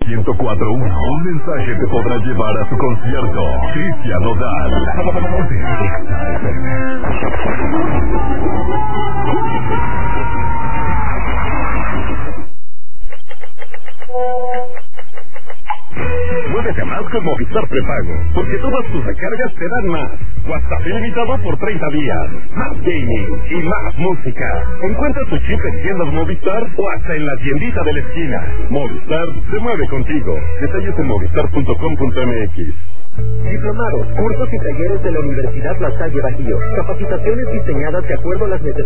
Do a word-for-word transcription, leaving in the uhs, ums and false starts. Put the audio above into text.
ciento cuatro punto uno. Un mensaje te podrá llevar a su concierto. Cristian Nodal. Muévete más con Movistar Prepago, porque todas tus recargas te dan más. WhatsApp ilimitado por treinta días, más gaming y más música. Encuentra tu chip en tiendas Movistar o hasta en la tiendita de la esquina. Movistar se mueve contigo. Detalles en movistar punto com punto m x. Diplomados, cursos y talleres de la Universidad La Salle Bajío. Capacitaciones diseñadas de acuerdo a las necesidades